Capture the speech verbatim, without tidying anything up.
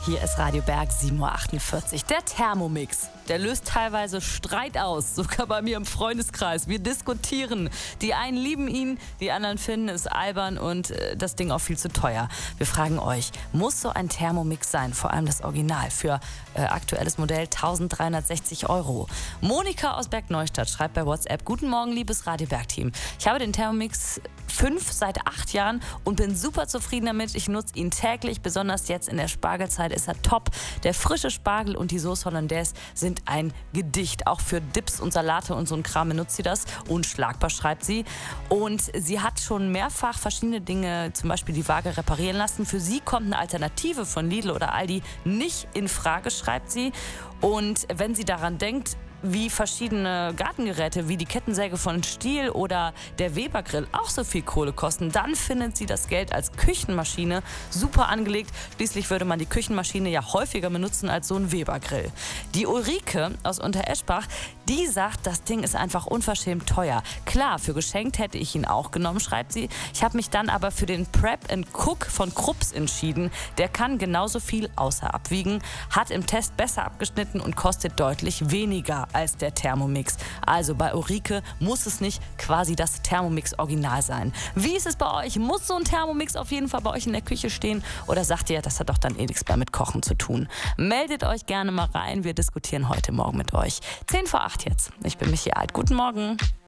Hier ist Radio Berg sieben Uhr achtundvierzig. Der Thermomix, der löst teilweise Streit aus, sogar bei mir im Freundeskreis. Wir diskutieren. Die einen lieben ihn, die anderen finden es albern und äh, das Ding auch viel zu teuer. Wir fragen euch, muss so ein Thermomix sein, vor allem das Original, für äh, aktuelles Modell dreizehnhundertsechzig Euro. Monika aus Bergneustadt schreibt bei WhatsApp: Guten Morgen, liebes Radio Berg-Team. Ich habe den Thermomix fünf seit acht Jahren und bin super zufrieden damit. Ich nutze ihn täglich, besonders jetzt in der Spargelzeit ist er top. Der frische Spargel und die Sauce Hollandaise sind ein Gedicht. Auch für Dips und Salate und so ein Kram benutzt sie das. Unschlagbar, schreibt sie. Und sie hat schon mehrfach verschiedene Dinge, zum Beispiel die Waage, reparieren lassen. Für sie kommt eine Alternative von Lidl oder Aldi nicht in Frage, schreibt sie. Und wenn sie daran denkt, wie verschiedene Gartengeräte wie die Kettensäge von Stihl oder der Weber-Grill auch so viel Kohle kosten, dann findet sie das Geld als Küchenmaschine super angelegt. Schließlich würde man die Küchenmaschine ja häufiger benutzen als so ein Weber-Grill. Die Ulrike aus Untereschbach, die sagt, das Ding ist einfach unverschämt teuer. Klar, für geschenkt hätte ich ihn auch genommen, schreibt sie. Ich habe mich dann aber für den Prep and Cook von Krupps entschieden. Der kann genauso viel außer abwiegen, hat im Test besser abgeschnitten und kostet deutlich weniger als der Thermomix. Also bei Ulrike muss es nicht quasi das Thermomix-Original sein. Wie ist es bei euch? Muss so ein Thermomix auf jeden Fall bei euch in der Küche stehen? Oder sagt ihr, das hat doch dann eh nichts mehr mit Kochen zu tun? Meldet euch gerne mal rein. Wir diskutieren heute Morgen mit euch. zehn vor acht jetzt. Ich bin Michi Alt. Guten Morgen.